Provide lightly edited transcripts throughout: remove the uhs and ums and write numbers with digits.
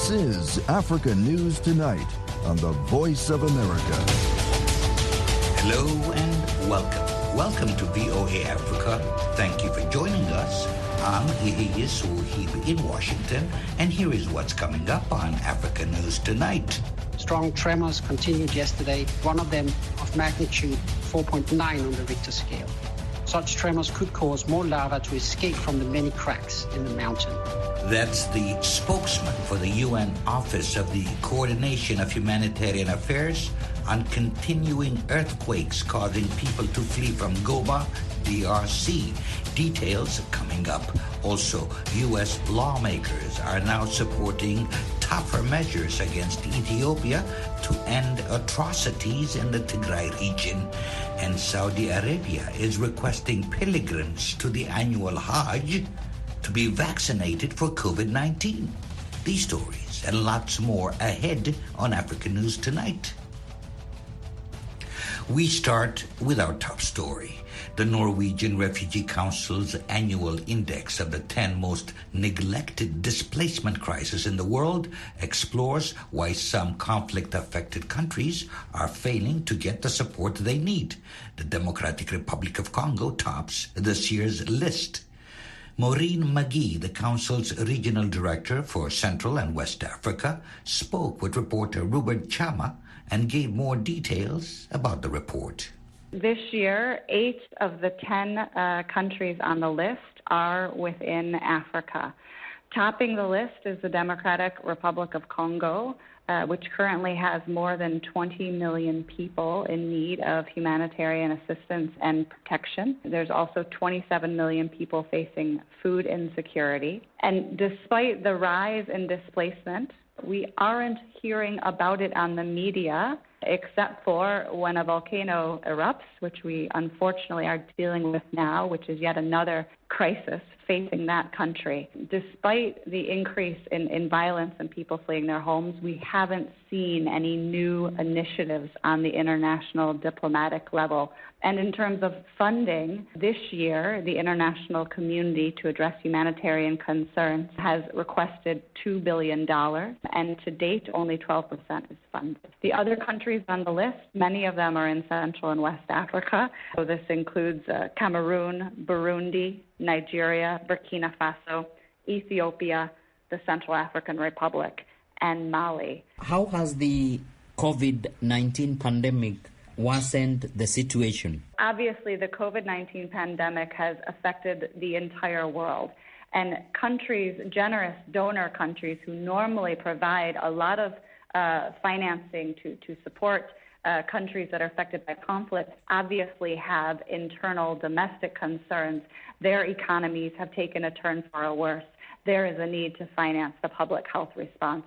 This is Africa News Tonight on the Voice of America. Hello and welcome. Welcome to VOA Africa. Thank you for joining us. I'm Iheye Sohib in Washington, and here is what's coming up on Africa News Tonight. Strong tremors continued yesterday, one of them of magnitude 4.9 on the Richter scale. Such tremors could cause more lava to escape from the many cracks in the mountain. That's the spokesman for the UN Office of the Coordination of Humanitarian Affairs on continuing earthquakes causing people to flee from Goma, DRC. Details coming up. Also, U.S. lawmakers are now supporting tougher measures against Ethiopia to end atrocities in the Tigray region. And Saudi Arabia is requesting pilgrims to the annual Hajj to be vaccinated for COVID-19. These stories and lots more ahead on Africa News Tonight. We start with our top story. The Norwegian Refugee Council's annual index of the 10 most neglected displacement crises in the world explores why some conflict-affected countries are failing to get the support they need. The Democratic Republic of Congo tops this year's list. Maureen McGee, the Council's Regional Director for Central and West Africa, spoke with reporter Rupert Chama and gave more details about the report. This year, 8 of the 10 countries on the list are within Africa. Topping the list is the Democratic Republic of Congo, which currently has more than 20 million people in need of humanitarian assistance and protection. There's also 27 million people facing food insecurity. And despite the rise in displacement, we aren't hearing about it on the media, except for when a volcano erupts, which we unfortunately are dealing with now, which is yet another crisis facing that country. Despite the increase in violence and people fleeing their homes, we haven't seen any new initiatives on the international diplomatic level. And in terms of funding, this year, the international community to address humanitarian concerns has requested $2 billion, and to date, only 12% is funded. The other countries on the list, many of them are in Central and West Africa. So this includes Cameroon, Burundi, Nigeria, Burkina Faso, Ethiopia, the Central African Republic, and Mali. How has the COVID-19 pandemic worsened the situation? Obviously, the COVID-19 pandemic has affected the entire world. And countries, generous donor countries who normally provide a lot of financing to support countries that are affected by conflict, obviously have internal domestic concerns. Their economies have taken a turn for the worse. There is a need to finance the public health response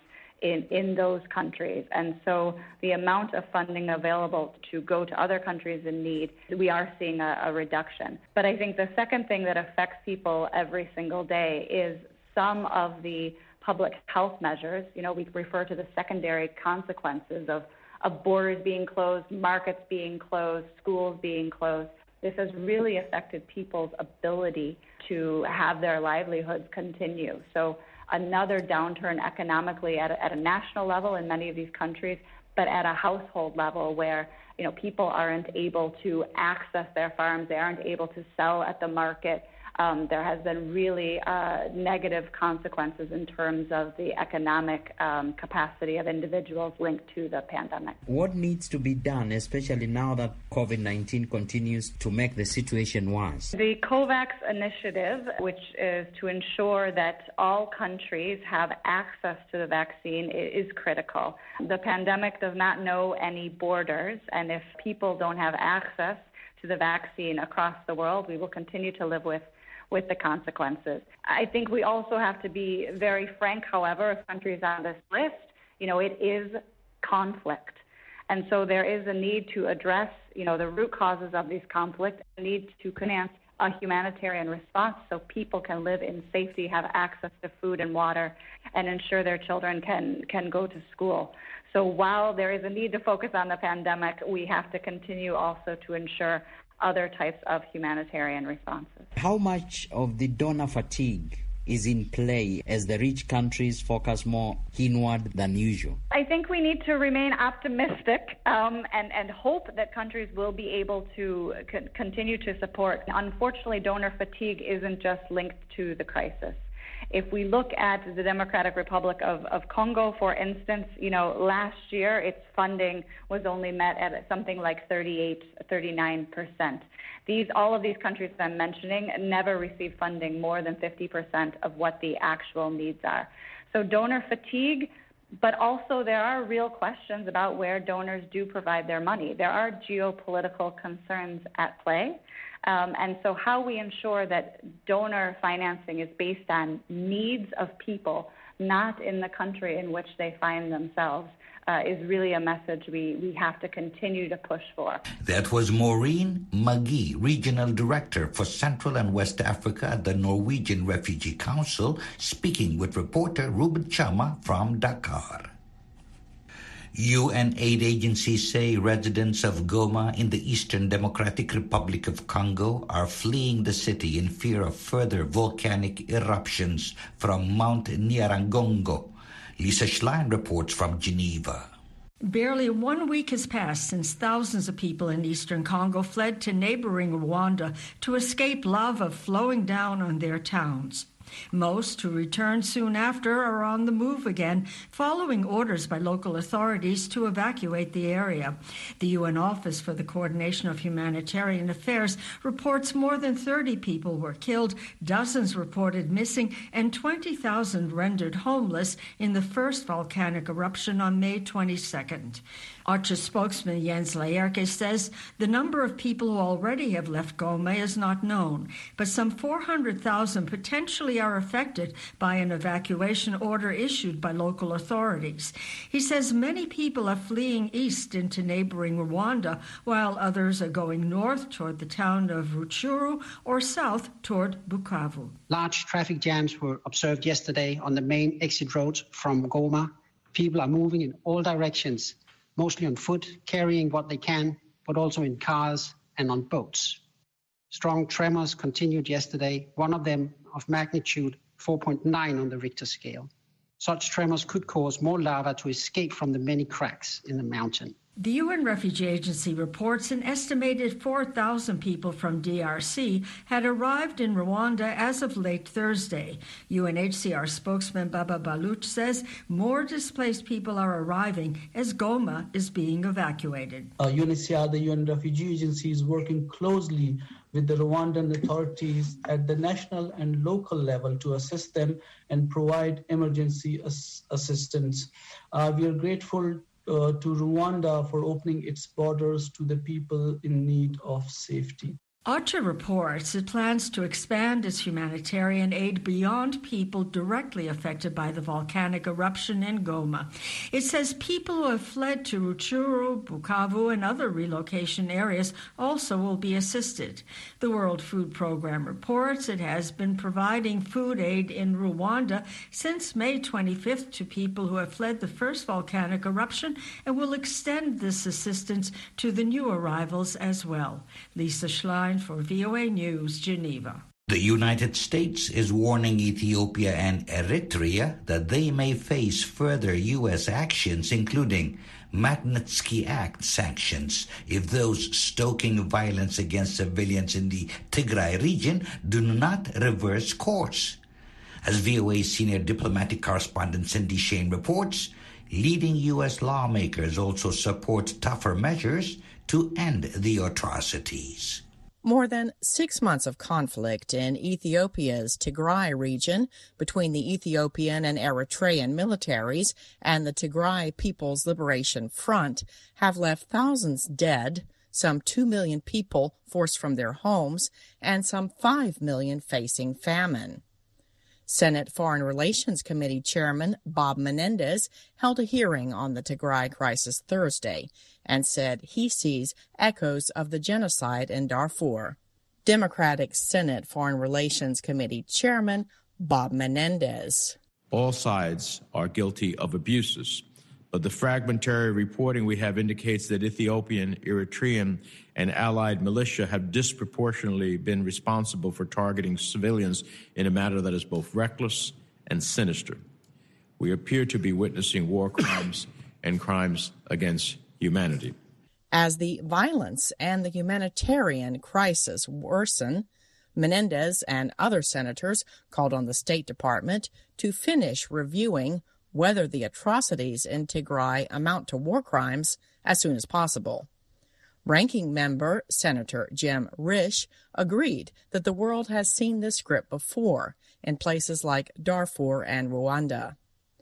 in those countries. And so the amount of funding available to go to other countries in need, we are seeing a reduction. But I think the second thing that affects people every single day is some of the public health measures. You know, we refer to the secondary consequences of borders being closed, markets being closed, schools being closed. This has really affected people's ability to have their livelihoods continue. So another downturn economically at a national level in many of these countries, but at a household level where, you know, people aren't able to access their farms, they aren't able to sell at the market. There has been really negative consequences in terms of the economic capacity of individuals linked to the pandemic. What needs to be done, especially now that COVID-19 continues to make the situation worse? The COVAX initiative, which is to ensure that all countries have access to the vaccine, is critical. The pandemic does not know any borders, and if people don't have access to the vaccine across the world, we will continue to live with the consequences. I think we also have to be very frank, however, of countries on this list, you know, it is conflict. And so there is a need to address, you know, the root causes of these conflicts, a need to finance a humanitarian response so people can live in safety, have access to food and water, and ensure their children can go to school. So while there is a need to focus on the pandemic, we have to continue also to ensure other types of humanitarian responses. How much of the donor fatigue is in play as the rich countries focus more inward than usual? I think we need to remain optimistic and hope that countries will be able to continue to support. Unfortunately, donor fatigue isn't just linked to the crisis. If we look at the Democratic Republic of Congo, for instance, last year its funding was only met at something like 39%. All of these countries that I'm mentioning never receive funding more than 50% of what the actual needs are. So donor fatigue, but also there are real questions about where donors do provide their money. There are geopolitical concerns at play. And so how we ensure that donor financing is based on needs of people, not in the country in which they find themselves, is really a message we have to continue to push for. That was Maureen McGee, Regional Director for Central and West Africa at the Norwegian Refugee Council, speaking with reporter Ruben Chama from Dakar. UN aid agencies say residents of Goma in the Eastern Democratic Republic of Congo are fleeing the city in fear of further volcanic eruptions from Mount Nyiragongo. Lisa Schlein reports from Geneva. Barely 1 week has passed since thousands of people in eastern Congo fled to neighboring Rwanda to escape lava flowing down on their towns. Most who returned soon after are on the move again, following orders by local authorities to evacuate the area. The UN Office for the Coordination of Humanitarian Affairs reports more than 30 people were killed, dozens reported missing, and 20,000 rendered homeless in the first volcanic eruption on May 22nd. OCHA spokesman Jens Laerke says the number of people who already have left Goma is not known, but some 400,000 potentially are affected by an evacuation order issued by local authorities. He says many people are fleeing east into neighboring Rwanda, while others are going north toward the town of Rutshuru or south toward Bukavu. Large traffic jams were observed yesterday on the main exit roads from Goma. People are moving in all directions, mostly on foot, carrying what they can, but also in cars and on boats. Strong tremors continued yesterday, one of them of magnitude 4.9 on the Richter scale. Such tremors could cause more lava to escape from the many cracks in the mountain. The UN Refugee Agency reports an estimated 4,000 people from DRC had arrived in Rwanda as of late Thursday. UNHCR spokesman Baba Baluch says more displaced people are arriving as Goma is being evacuated. UNHCR, the UN Refugee Agency, is working closely with the Rwandan authorities at the national and local level to assist them and provide emergency assistance. We are grateful to Rwanda for opening its borders to the people in need of safety. OCHA reports it plans to expand its humanitarian aid beyond people directly affected by the volcanic eruption in Goma. It says people who have fled to Rutshuru, Bukavu, and other relocation areas also will be assisted. The World Food Program reports it has been providing food aid in Rwanda since May 25th to people who have fled the first volcanic eruption and will extend this assistance to the new arrivals as well. Lisa Schlein for VOA News, Geneva. The United States is warning Ethiopia and Eritrea that they may face further U.S. actions, including Magnitsky Act sanctions, if those stoking violence against civilians in the Tigray region do not reverse course. As VOA senior diplomatic correspondent Cindy Shane reports, leading U.S. lawmakers also support tougher measures to end the atrocities. More than 6 months of conflict in Ethiopia's Tigray region between the Ethiopian and Eritrean militaries and the Tigray People's Liberation Front have left thousands dead, some 2 million people forced from their homes, and some 5 million facing famine. Senate Foreign Relations Committee Chairman Bob Menendez held a hearing on the Tigray crisis Thursday and said he sees echoes of the genocide in Darfur. Democratic Senate Foreign Relations Committee Chairman Bob Menendez. All sides are guilty of abuses, but the fragmentary reporting we have indicates that Ethiopian, Eritrean, and allied militia have disproportionately been responsible for targeting civilians in a manner that is both reckless and sinister. We appear to be witnessing war crimes and crimes against humanity. As the violence and the humanitarian crisis worsen, Menendez and other senators called on the State Department to finish reviewing whether the atrocities in Tigray amount to war crimes as soon as possible. Ranking member Senator Jim Risch agreed that the world has seen this script before in places like Darfur and Rwanda.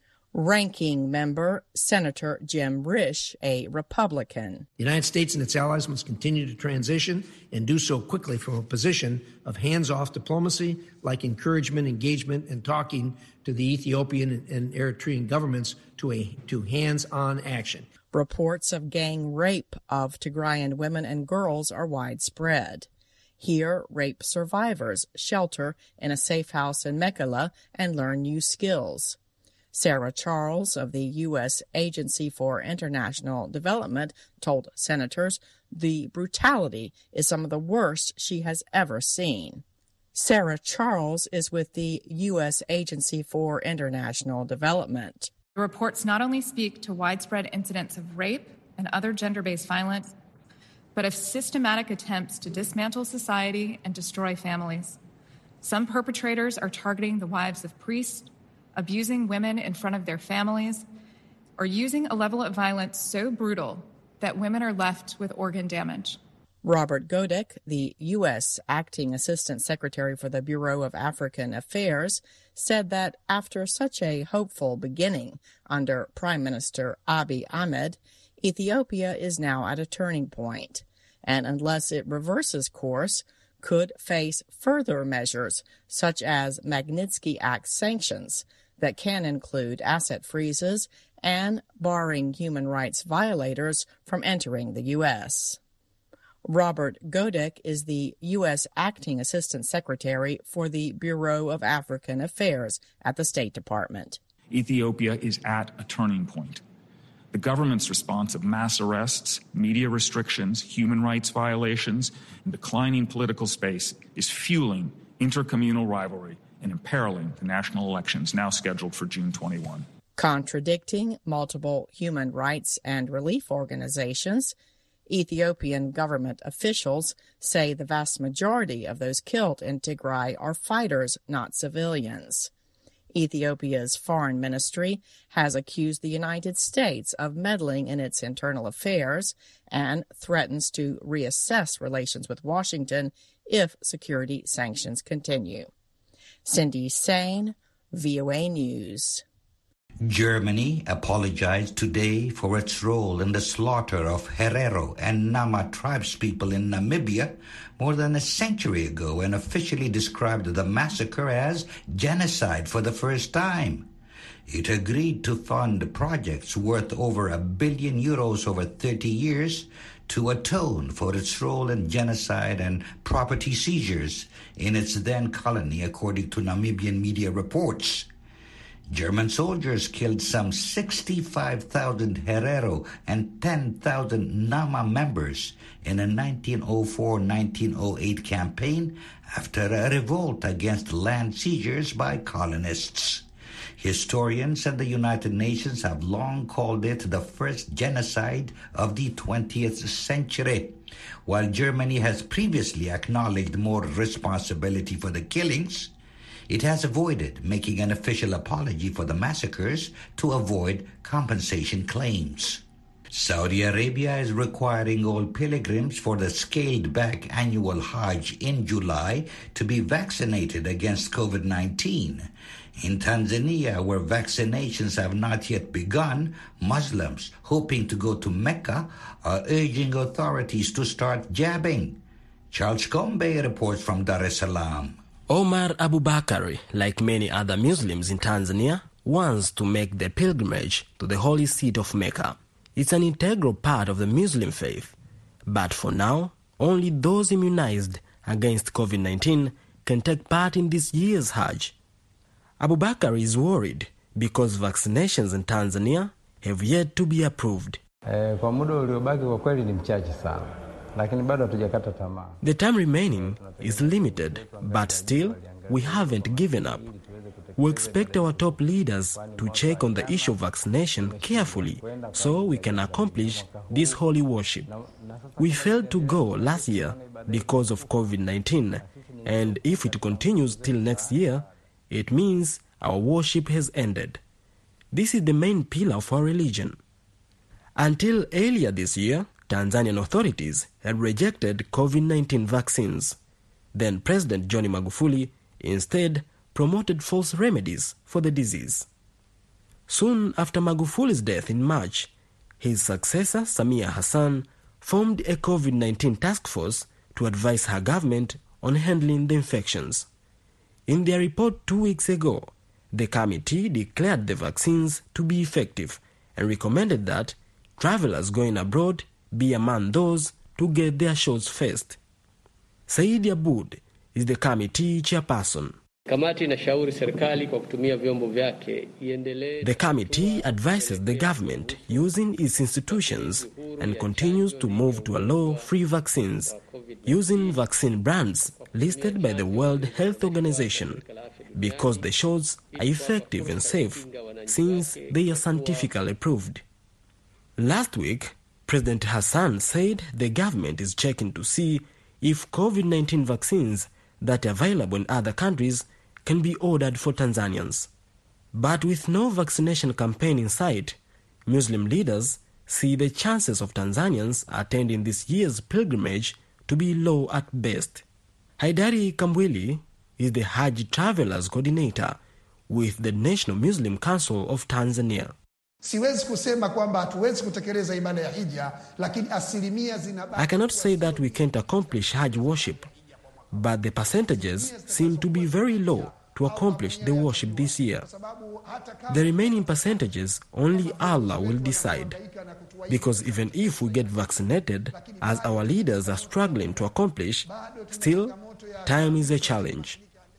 Ranking member Senator Jim Risch, a Republican. The United States and its allies must continue to transition and do so quickly from a position of hands-off diplomacy, like encouragement, engagement, and talking to the Ethiopian and Eritrean governments to hands-on action. Reports of gang rape of Tigrayan women and girls are widespread. Here, rape survivors shelter in a safe house in Mekelle and learn new skills. Sarah Charles of the U.S. Agency for International Development told senators the brutality is some of the worst she has ever seen. Sarah Charles is with the U.S. Agency for International Development. The reports not only speak to widespread incidents of rape and other gender-based violence, but of systematic attempts to dismantle society and destroy families. Some perpetrators are targeting the wives of priests, abusing women in front of their families, or using a level of violence so brutal that women are left with organ damage. Robert Godek, the U.S. Acting Assistant Secretary for the Bureau of African Affairs, said that after such a hopeful beginning under Prime Minister Abiy Ahmed, Ethiopia is now at a turning point, and unless it reverses course, could face further measures such as Magnitsky Act sanctions that can include asset freezes and barring human rights violators from entering the U.S. Robert Godek is the U.S. Acting Assistant Secretary for the Bureau of African Affairs at the State Department. Ethiopia is at a turning point. The government's response of mass arrests, media restrictions, human rights violations, and declining political space is fueling intercommunal rivalry and imperiling the national elections now scheduled for June 21. Contradicting multiple human rights and relief organizations, Ethiopian government officials say the vast majority of those killed in Tigray are fighters, not civilians. Ethiopia's foreign ministry has accused the United States of meddling in its internal affairs and threatens to reassess relations with Washington if security sanctions continue. Cindy Sain, VOA News. Germany apologized today for its role in the slaughter of Herero and Nama tribespeople in Namibia more than a century ago and officially described the massacre as genocide for the first time. It agreed to fund projects worth over €1 billion over 30 years to atone for its role in genocide and property seizures in its then colony, according to Namibian media reports. German soldiers killed some 65,000 Herero and 10,000 Nama members in a 1904-1908 campaign after a revolt against land seizures by colonists. Historians and the United Nations have long called it the first genocide of the 20th century. While Germany has previously acknowledged more responsibility for the killings, it has avoided making an official apology for the massacres to avoid compensation claims. Saudi Arabia is requiring all pilgrims for the scaled-back annual Hajj in July to be vaccinated against COVID-19. In Tanzania, where vaccinations have not yet begun, Muslims hoping to go to Mecca are urging authorities to start jabbing. Charles Gombe reports from Dar es Salaam. Omar Abubakari, like many other Muslims in Tanzania, wants to make the pilgrimage to the holy seat of Mecca. It's an integral part of the Muslim faith. But for now, only those immunized against COVID-19 can take part in this year's Hajj. Abubakari is worried because vaccinations in Tanzania have yet to be approved. Kwa muda uliobaki kwa kweli ni mchache sana. The time remaining is limited, but still, we haven't given up. We expect our top leaders to check on the issue of vaccination carefully so we can accomplish this holy worship. We failed to go last year because of COVID-19, and if it continues till next year, it means our worship has ended. This is the main pillar of our religion. Until earlier this year, Tanzanian authorities had rejected COVID-19 vaccines. Then President John Magufuli instead promoted false remedies for the disease. Soon after Magufuli's death in March, his successor, Samia Hassan, formed a COVID-19 task force to advise her government on handling the infections. In their report 2 weeks ago, the committee declared the vaccines to be effective and recommended that travelers going abroad be among those to get their shots first. Saidi Aboud is the committee chairperson. The committee advises the government using its institutions and continues to move to allow free vaccines using vaccine brands listed by the World Health Organization because the shots are effective and safe since they are scientifically proved. Last week, President Hassan said the government is checking to see if COVID-19 vaccines that are available in other countries can be ordered for Tanzanians. But with no vaccination campaign in sight, Muslim leaders see the chances of Tanzanians attending this year's pilgrimage to be low at best. Haidari Kambwili is the Hajj Travelers Coordinator with the National Muslim Council of Tanzania. I cannot say that we can't accomplish Hajj worship, but the percentages seem to be very low to accomplish the worship this year. The remaining percentages only Allah will decide, because even if we get vaccinated, as our leaders are struggling to accomplish, still, time is a challenge.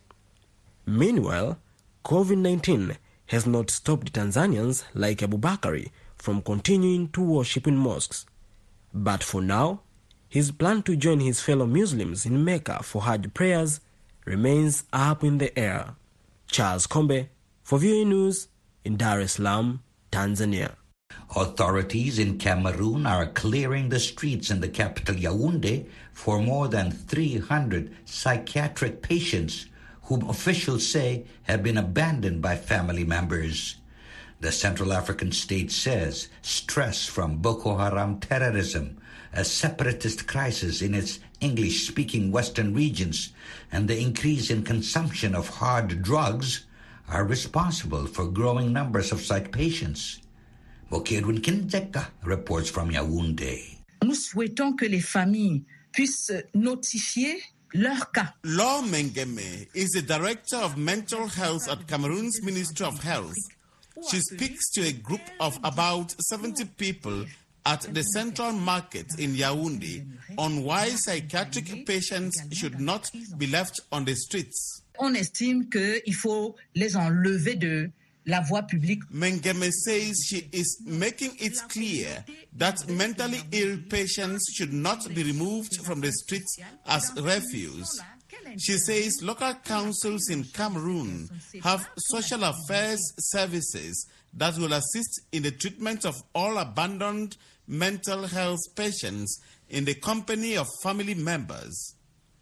Meanwhile, COVID-19 has not stopped Tanzanians like Abubakari from continuing to worship in mosques. But for now, his plan to join his fellow Muslims in Mecca for Hajj prayers remains up in the air. Charles Kombe for VOA News in Dar es Salaam, Tanzania. Authorities in Cameroon are clearing the streets in the capital Yaoundé for more than 300 psychiatric patients whom officials say have been abandoned by family members. The Central African state says stress from Boko Haram terrorism, a separatist crisis in its English-speaking western regions, and the increase in consumption of hard drugs are responsible for growing numbers of psych patients. Bokedwin Kinzeka reports from Yaoundé. Nous souhaitons que les familles puissent notifier leur cas. Laure Mengeme is the director of mental health at Cameroon's Ministry of Health. She speaks to a group of about 70 people at the Central Market in Yaoundé on why psychiatric patients should not be left on the streets. On estime qu'il faut les enlever de la voie publique. Mengeme says she is making it clear that mentally ill patients should not be removed from the streets as refuse. She says local councils in Cameroon have social affairs services that will assist in the treatment of all abandoned mental health patients in the company of family members.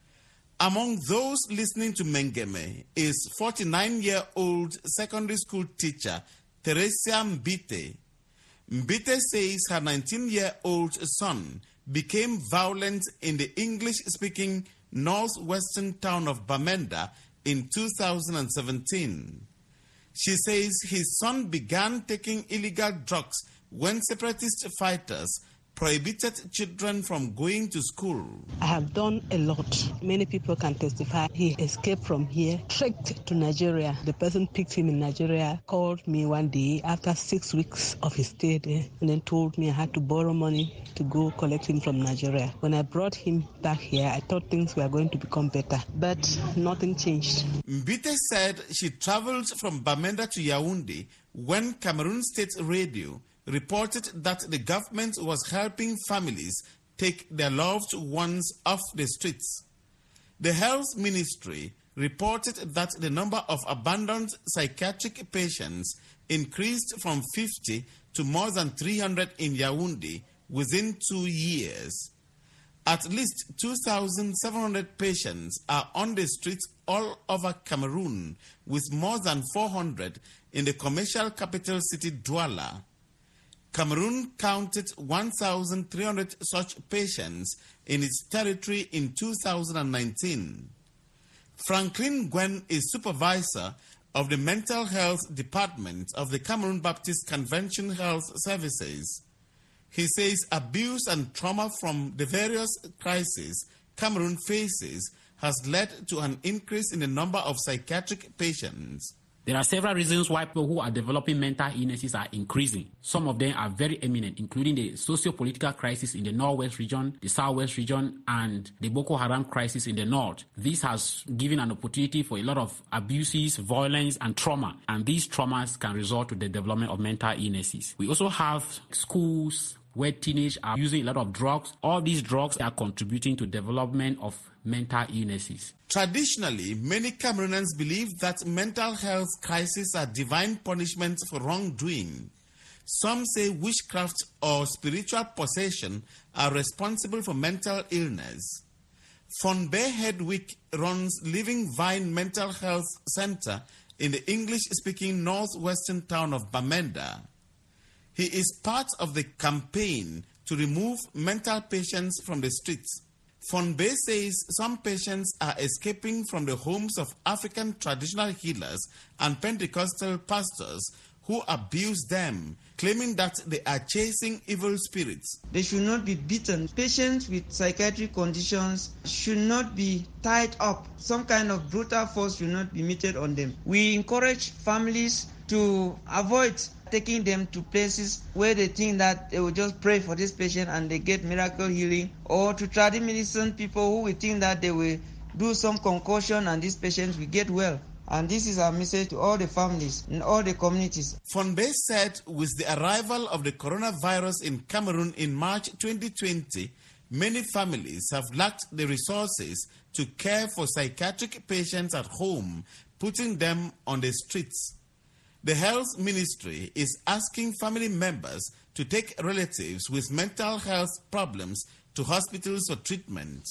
Among those listening to Mengeme is 49-year-old secondary school teacher Teresia Mbite. Mbite says her 19-year-old son became violent in the English-speaking northwestern town of Bamenda in 2017. She says his son began taking illegal drugs when separatist fighters prohibited children from going to school. I have done a lot. Many people can testify. He escaped from here, trekked to Nigeria. The person picked him in Nigeria, called me one day after 6 weeks of his stay there, and then told me I had to borrow money to go collect him from Nigeria. When I brought him back here, I thought things were going to become better, but nothing changed. Mbite said she traveled from Bamenda to Yaoundé when Cameroon State Radio reported that the government was helping families take their loved ones off the streets. The Health Ministry reported that the number of abandoned psychiatric patients increased from 50 to more than 300 in Yaoundé within 2 years. At least 2,700 patients are on the streets all over Cameroon, with more than 400 in the commercial capital city Douala. Cameroon counted 1,300 such patients in its territory in 2019. Franklin Gwen is supervisor of the Mental Health Department of the Cameroon Baptist Convention Health Services. He says abuse and trauma from the various crises Cameroon faces has led to an increase in the number of psychiatric patients. There are several reasons why people who are developing mental illnesses are increasing. Some of them are very eminent, including the socio-political crisis in the Northwest region, the Southwest region, and the Boko Haram crisis in the North. This has given an opportunity for a lot of abuses, violence, and trauma. And these traumas can result to the development of mental illnesses. We also have schools where teenagers are using a lot of drugs. All these drugs are contributing to development of mental illnesses. Traditionally, many Cameroonians believe that mental health crises are divine punishments for wrongdoing. Some say witchcraft or spiritual possession are responsible for mental illness. Fonbe Hedwig runs Living Vine Mental Health Center in the English-speaking northwestern town of Bamenda. He is part of the campaign to remove mental patients from the streets. Fonbe says some patients are escaping from the homes of African traditional healers and Pentecostal pastors who abuse them, claiming that they are chasing evil spirits. They should not be beaten. Patients with psychiatric conditions should not be tied up. Some kind of brutal force should not be meted on them. We encourage families to avoid taking them to places where they think that they will just pray for this patient and they get miracle healing, or to traditional medicine people who will think that they will do some concoction and these patients will get well. And this is our message to all the families in all the communities. Fonbe said with the arrival of the coronavirus in Cameroon in March 2020, many families have lacked the resources to care for psychiatric patients at home, putting them on the streets. The Health Ministry is asking family members to take relatives with mental health problems to hospitals for treatment.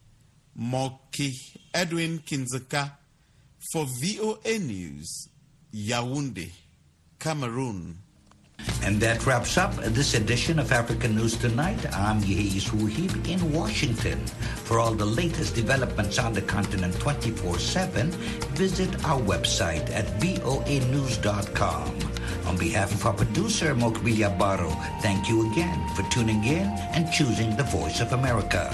Moki Edwin Kinzeka for VOA News, Yaoundé, Cameroon. And that wraps up this edition of African News Tonight. I'm Yehi Suhib in Washington. For all the latest developments on the continent 24/7, visit our website at voanews.com. On behalf of our producer, Mokbilia Baro, thank you again for tuning in and choosing the Voice of America.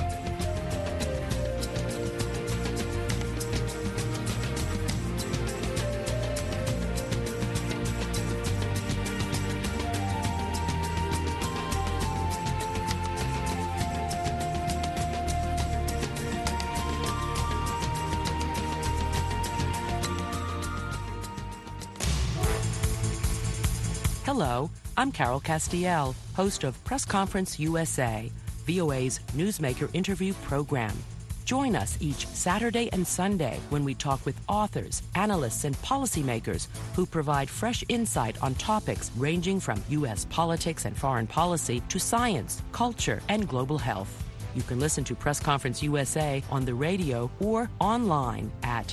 Hello, I'm Carol Castiel, host of Press Conference USA, VOA's newsmaker interview program. Join us each Saturday and Sunday when we talk with authors, analysts, and policymakers who provide fresh insight on topics ranging from U.S. politics and foreign policy to science, culture, and global health. You can listen to Press Conference USA on the radio or online at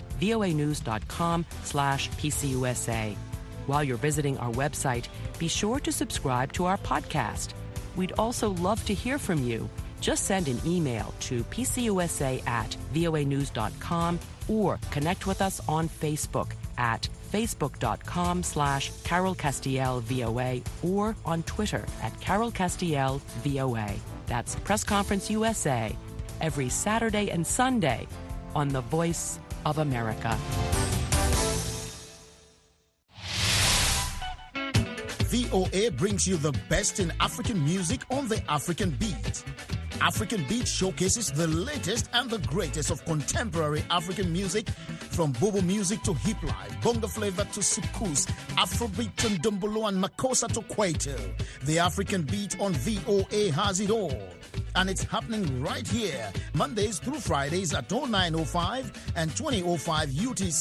voanews.com/PCUSA. While you're visiting our website, be sure to subscribe to our podcast. We'd also love to hear from you. Just send an email to pcusa@voanews.com or connect with us on Facebook at facebook.com/Carol Castiel VOA or on Twitter at Carol Castiel VOA. That's Press Conference USA every Saturday and Sunday on the Voice of America. VOA brings you the best in African music on the African Beat. African Beat showcases the latest and the greatest of contemporary African music, from bobo music to hip life, bongo flavor to soukous, Afrobeat to ndombolo and makossa to kwaito. The African Beat on VOA has it all. and it's happening right here, Mondays through Fridays at 09:05 and 20:05 UTC.